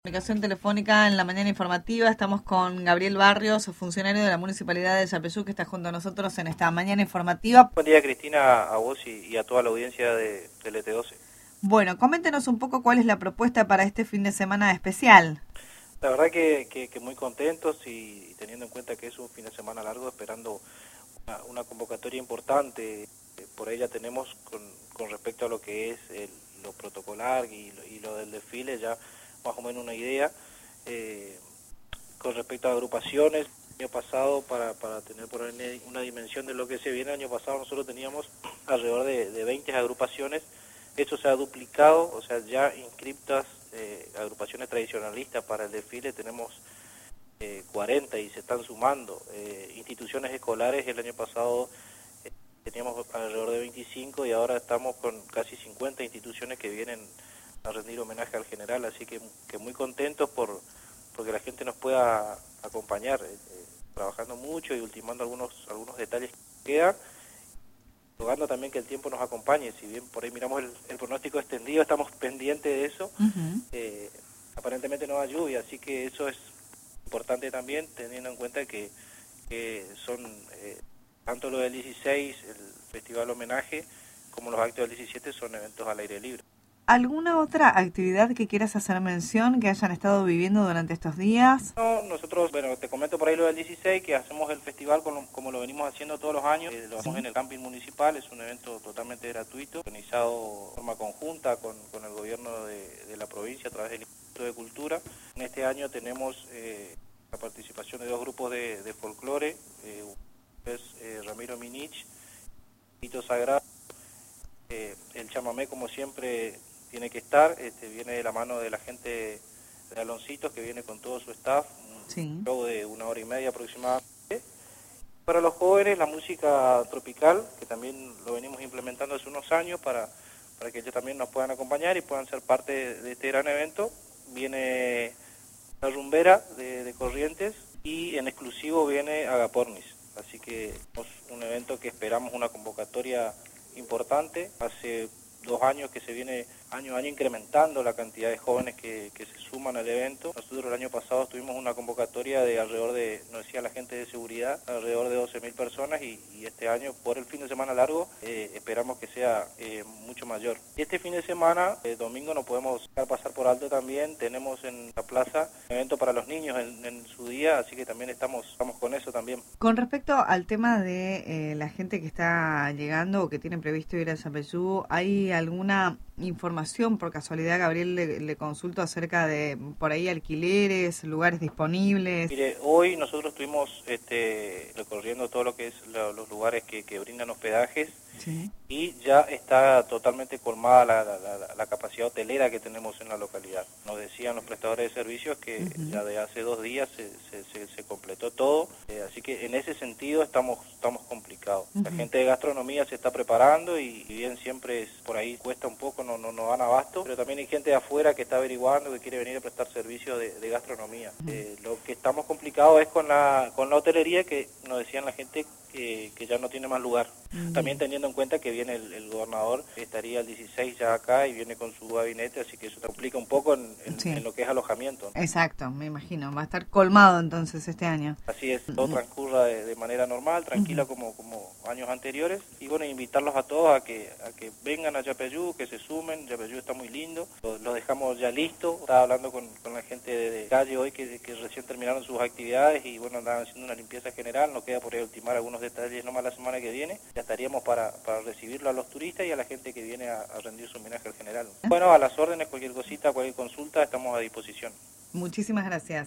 Comunicación telefónica en la mañana informativa. Estamos con Gabriel Barrios, funcionario de la Municipalidad de Yapeyú, que está junto a nosotros en esta mañana informativa. Buen día, Cristina, a vos y a toda la audiencia del ET12. Bueno, coméntenos un poco cuál es la propuesta para este fin de semana especial. La verdad que muy contentos y teniendo en cuenta que es un fin de semana largo, esperando una convocatoria importante. Por ahí ya tenemos con respecto a lo que es lo protocolar y lo del desfile, ya más o menos una idea. Con respecto a agrupaciones, el año pasado, para tener por ahí una dimensión de lo que se viene, el año pasado nosotros teníamos alrededor de 20 agrupaciones. Esto se ha duplicado, o sea, ya inscriptas agrupaciones tradicionalistas para el desfile tenemos 40 y se están sumando. Instituciones escolares, el año pasado teníamos alrededor de 25 y ahora estamos con casi 50 instituciones que vienen a rendir homenaje al general, así que muy contentos porque la gente nos pueda acompañar, trabajando mucho y ultimando algunos detalles que quedan, rogando también que el tiempo nos acompañe. Si bien por ahí miramos el pronóstico extendido, estamos pendientes de eso. Aparentemente no hay lluvia, así que eso es importante también, teniendo en cuenta que son tanto lo del 16, el festival homenaje, como los actos del 17 son eventos al aire libre. ¿Alguna otra actividad que quieras hacer mención que hayan estado viviendo durante estos días? No, nosotros, bueno, te comento por ahí lo del 16, que hacemos el festival como lo venimos haciendo todos los años. Lo hacemos en el camping municipal, es un evento totalmente gratuito, organizado de forma conjunta con el gobierno de la provincia a través del Instituto de Cultura. En este año tenemos la participación de dos grupos de folclore, es Ramiro Minich, Hito Sagrado, el chamamé como siempre tiene que estar, viene de la mano de la gente de Aloncitos, que viene con todo su staff, un show de 1 hora y media aproximadamente. Para los jóvenes, la música tropical, que también lo venimos implementando hace unos años para que ellos también nos puedan acompañar y puedan ser parte de este gran evento. Viene la rumbera de Corrientes y en exclusivo viene Agapornis. Así que es un evento que esperamos una convocatoria importante. Hace 2 años que se viene año a año incrementando la cantidad de jóvenes que se suman al evento. Nosotros el año pasado tuvimos una convocatoria de alrededor de, nos decía la gente de seguridad, alrededor de 12.000 personas y este año, por el fin de semana largo, esperamos que sea mucho mayor. Y este fin de semana, domingo, no podemos dejar pasar por alto también, tenemos en la plaza un evento para los niños en su día, así que también estamos con eso también. Con respecto al tema de la gente que está llegando o que tiene previsto ir a Yapeyú, ¿hay alguna información, por casualidad, Gabriel, le consulto acerca de por ahí alquileres, lugares disponibles? Mire, hoy nosotros estuvimos recorriendo todo lo que es los lugares que brindan hospedajes. Sí. Y ya está totalmente colmada la capacidad hotelera que tenemos en la localidad. Nos decían los prestadores de servicios que ya de hace 2 días se completó todo, así que en ese sentido estamos complicados. La gente de gastronomía se está preparando y bien siempre por ahí cuesta un poco, no dan abasto, pero también hay gente de afuera que está averiguando, que quiere venir a prestar servicios de gastronomía. Lo que estamos complicados es con la hotelería, que nos decían la gente que ya no tiene más lugar. También teniendo en cuenta que viene el gobernador, estaría el 16 ya acá y viene con su gabinete, así que eso complica un poco en lo que es alojamiento, ¿no? Exacto, me imagino. Va a estar colmado entonces este año. Así es, todo transcurra de manera normal, tranquila como años anteriores. Y bueno, invitarlos a todos a que vengan a Yapeyú, que se sumen. Yapeyú está muy lindo, los dejamos ya listos. Estaba hablando con la gente de calle hoy que recién terminaron sus actividades y bueno, andaban haciendo una limpieza general. Nos queda por ahí ultimar algunos detalles nomás la semana que viene. Ya estaríamos para recibirlo a los turistas y a la gente que viene a rendir su homenaje al general. Bueno, a las órdenes, cualquier cosita, cualquier consulta, estamos a disposición. Muchísimas gracias.